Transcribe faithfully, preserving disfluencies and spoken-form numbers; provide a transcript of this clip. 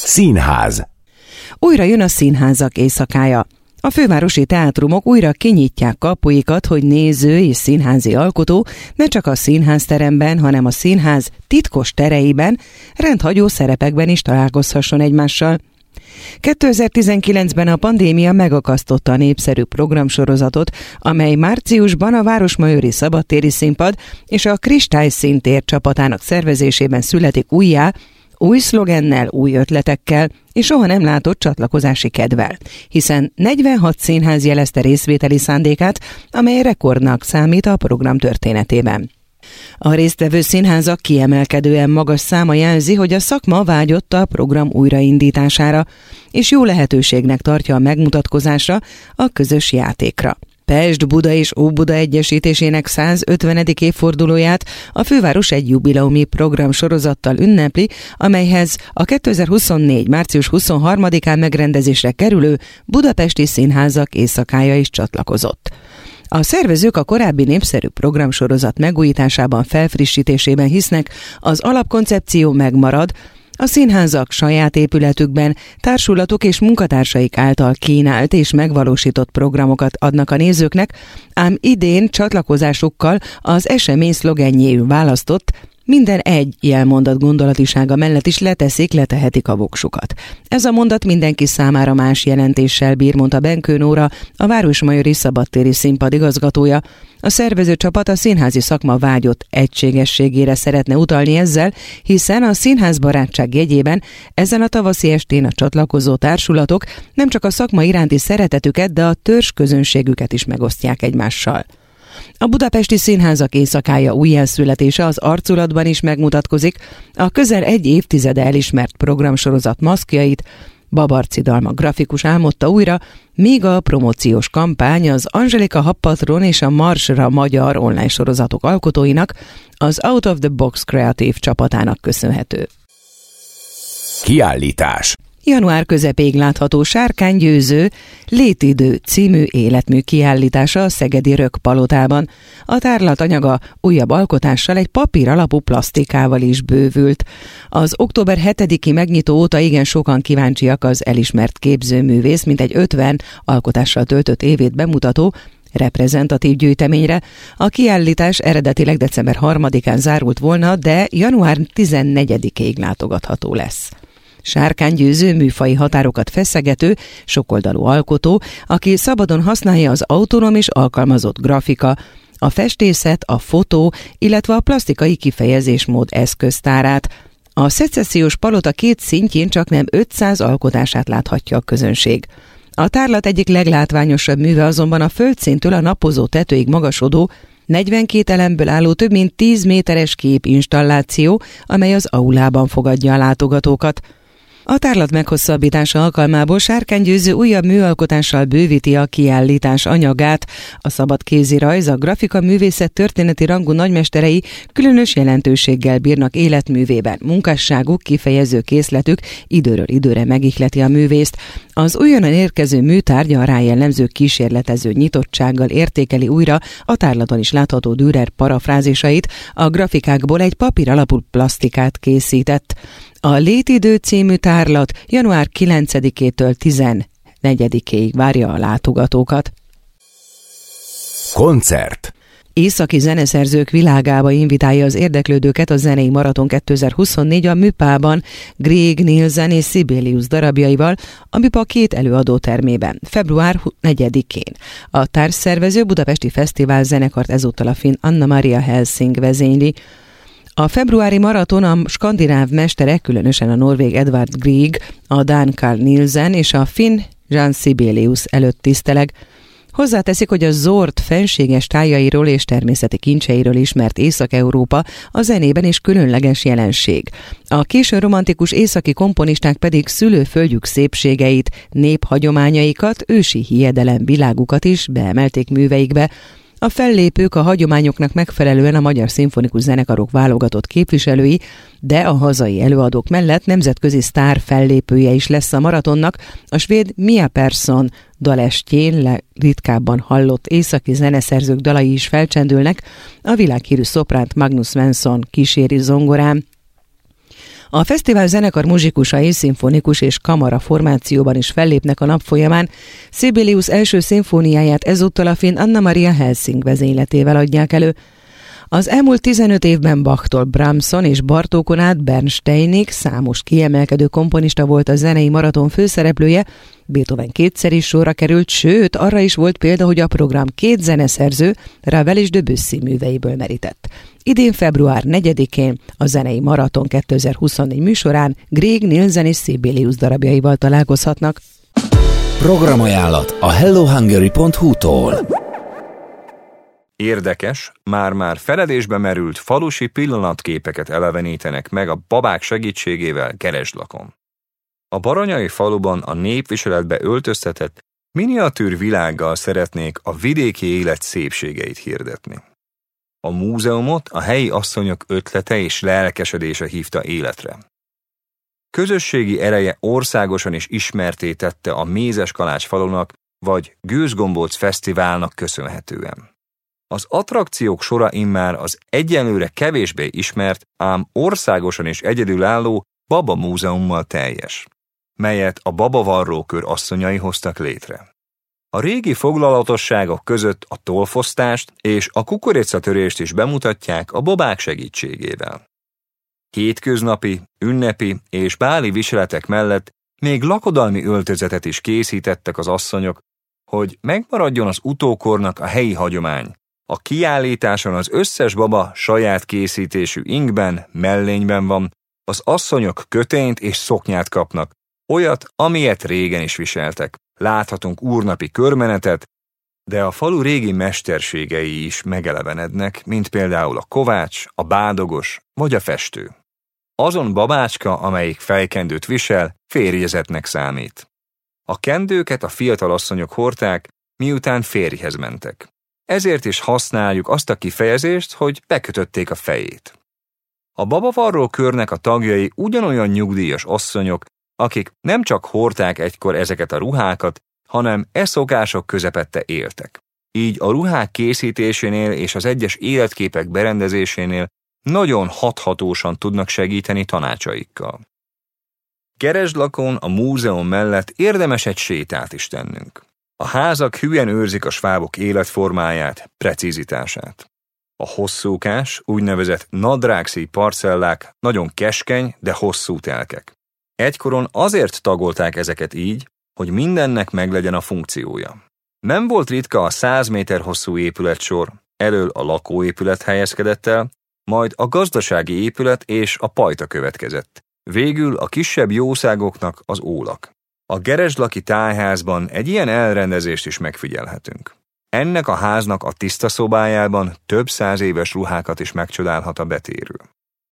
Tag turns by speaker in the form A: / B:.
A: Színház.
B: Újra jön a színházak éjszakája. A fővárosi teátrumok újra kinyitják kapuikat, hogy néző és színházi alkotó ne csak a színházteremben, hanem a színház titkos tereiben, rendhagyó szerepekben is találkozhasson egymással. kétezer-tizenkilencben a pandémia megakasztotta a népszerű programsorozatot, amely márciusban a Városmajori Szabadtéri Színpad és a Kristályszíntér csapatának szervezésében születik újjá, új szlogennel, új ötletekkel és soha nem látott csatlakozási kedvel, hiszen negyvenhat színház jelezte részvételi szándékát, amely rekordnak számít a program történetében. A résztvevő színházak kiemelkedően magas száma jelzi, hogy a szakma vágyott a program újraindítására, és jó lehetőségnek tartja a megmutatkozásra, a közös játékra. Pest, Buda és Óbuda egyesítésének százötvenedik évfordulóját a főváros egy jubileumi programsorozattal ünnepli, amelyhez a kétezer-huszonnégy. március huszonharmadikán megrendezésre kerülő Budapesti Színházak éjszakája is csatlakozott. A szervezők a korábbi népszerű programsorozat megújításában, felfrissítésében hisznek, az alapkoncepció megmarad, a színházak saját épületükben társulatok és munkatársaik által kínált és megvalósított programokat adnak a nézőknek, ám idén csatlakozásukkal az esemény szlogenjéül választott minden egy jelmondat gondolatisága mellett is leteszik, letehetik a voksukat. Ez a mondat mindenki számára más jelentéssel bír, mondta Benkő Nóra, a Városmajori Szabadtéri Színpad igazgatója. A szervező csapat a színházi szakma vágyott egységességére szeretne utalni ezzel, hiszen a színházbarátság jegyében ezen a tavaszi estén a csatlakozó társulatok nem csak a szakma iránti szeretetüket, de a törzsközönségüket is megosztják egymással. A budapesti színházak éjszakája újjászületése az arculatban is megmutatkozik, a közel egy évtizede elismert programsorozat maszkjait Babarczy Dalma grafikus álmodta újra, míg a promóciós kampány az Angelika Habpatron és a Marsra magyar online sorozatok alkotóinak, az Out of the Box kreatív csapatának köszönhető.
A: Kiállítás.
B: Január közepéig látható Sárkány Győző Létidő című életmű kiállítása a szegedi Rökkpalotában. A tárlat anyaga újabb alkotással, egy papír alapú plasztikával is bővült. Az október hetediki megnyitó óta igen sokan kíváncsiak az elismert képzőművész, mintegy ötven alkotással töltött évét bemutató reprezentatív gyűjteményre. A kiállítás eredetileg december harmadikán zárult volna, de január tizennegyedikéig látogatható lesz. Sárkány Győző műfaji határokat feszegető, sokoldalú alkotó, aki szabadon használja az autonóm és alkalmazott grafika, a festészet, a fotó, illetve a plasztikai kifejezésmód eszköztárát. A szecessziós palota két szintjén csaknem ötszáz alkotását láthatja a közönség. A tárlat egyik leglátványosabb műve azonban a földszintől a napozó tetőig magasodó, negyvenkét elemből álló több mint tíz méteres képinstalláció, amely az aulában fogadja a látogatókat. A tárlat meghosszabbítása alkalmából Sárkány Győző újabb műalkotással bővíti a kiállítás anyagát. A szabad kézirajz, a grafika művészet történeti rangú nagymesterei különös jelentőséggel bírnak életművében. Munkásságuk, kifejező készletük időről időre megihleti a művészt. Az újonnan érkező műtárgya a rájellemző kísérletező nyitottsággal értékeli újra a tárlaton is látható Dürer parafrázisait, a grafikákból egy papír alapú plasztikát készített. A Létidő című tárlat január kilencedikétől tizennegyedikéig várja a látogatókat.
A: Koncert.
B: Északi zeneszerzők világába invitálja az érdeklődőket a zenei maraton kétezer-huszonnégy a Műpában Grieg, Nielsen és Sibelius darabjaival, a Műpa két előadótermében, február negyedikén. A társszervező Budapesti Fesztivál zenekart ezúttal a finn Anna Maria Helsing vezényli. A februári maraton a skandináv mesterek, különösen a norvég Edvard Grieg, a dán Carl Nielsen és a finn Jan Sibelius előtt tiszteleg. Hozzáteszik, hogy a Zord fenséges tájairól és természeti kincseiről ismert Észak-Európa a zenében is különleges jelenség. A késő romantikus északi komponisták pedig szülőföldjük szépségeit, néphagyományaikat, ősi hiedelem világukat is beemelték műveikbe. A fellépők a hagyományoknak megfelelően a magyar szimfonikus zenekarok válogatott képviselői, de a hazai előadók mellett nemzetközi sztár fellépője is lesz a maratonnak, a svéd Mia Persson dalestjén ritkábban hallott északi zeneszerzők dalai is felcsendülnek, a világhírű szopránt Magnus Svensson kíséri zongorán. A fesztivál zenekar muzsikusai szimfonikus és kamara formációban is fellépnek a nap folyamán. Sibelius első szimfóniáját ezúttal a finn Anna Maria Helsing vezényletével adják elő. Az elmúlt tizenöt évben Bachtól Brahmson és Bartókon át Bernsteinig számos kiemelkedő komponista volt a zenei maraton főszereplője, Beethoven kétszer is sorra került, sőt, arra is volt példa, hogy a program két zeneszerző, Ravel és Debussy műveiből merített. Idén február negyedikén a zenei maraton kétezer-huszonnégy műsorán Grieg, Nielsen és Sibelius darabjaival találkozhatnak.
A: Programajánlat a hello hungary pont hu-tól.
C: Érdekes, már-már feledésbe merült falusi pillanatképeket elevenítenek meg a babák segítségével Geresdlakon. A baranyai faluban a népviseletbe öltöztetett miniatűr világgal szeretnék a vidéki élet szépségeit hirdetni. A múzeumot a helyi asszonyok ötlete és lelkesedése hívta életre. Közösségi ereje országosan is ismertté tette a Mézeskalács falunak vagy Gőzgombóc Fesztiválnak köszönhetően. Az attrakciók sora immár az egyenlőre kevésbé ismert, ám országosan is egyedülálló Baba Múzeummal teljes, melyet a babavarrókör asszonyai hoztak létre. A régi foglalatosságok között a tollfosztást és a kukoricatörést is bemutatják a babák segítségével. Hétköznapi, ünnepi és báli viseletek mellett még lakodalmi öltözetet is készítettek az asszonyok, hogy megmaradjon az utókornak a helyi hagyomány. A kiállításon az összes baba saját készítésű ingben, mellényben van, az asszonyok kötényt és szoknyát kapnak, olyat, amilyet régen is viseltek. Láthatunk úrnapi körmenetet, de a falu régi mesterségei is megelevenednek, mint például a kovács, a bádogos vagy a festő. Azon babácska, amelyik fejkendőt visel, férjezetnek számít. A kendőket a fiatal asszonyok hordták, miután férjhez mentek. Ezért is használjuk azt a kifejezést, hogy bekötötték a fejét. A babavarró körnek a tagjai ugyanolyan nyugdíjas asszonyok, akik nem csak hordták egykor ezeket a ruhákat, hanem e szokások közepette éltek. Így a ruhák készítésénél és az egyes életképek berendezésénél nagyon hathatósan tudnak segíteni tanácsaikkal. Geresdlakon a múzeum mellett érdemes egy sétát is tennünk. A házak hülyen őrzik a svábok életformáját, precízitását. A hosszúkás, úgynevezett nadrágszíj parcellák nagyon keskeny, de hosszú telkek. Egykoron azért tagolták ezeket így, hogy mindennek meglegyen a funkciója. Nem volt ritka a száz méter hosszú épületsor, elől a lakóépület helyezkedett el, majd a gazdasági épület és a pajta következett. Végül a kisebb jószágoknak az ólak. A geresdlaki tájházban egy ilyen elrendezést is megfigyelhetünk. Ennek a háznak a tiszta szobájában több száz éves ruhákat is megcsodálhat a betérő.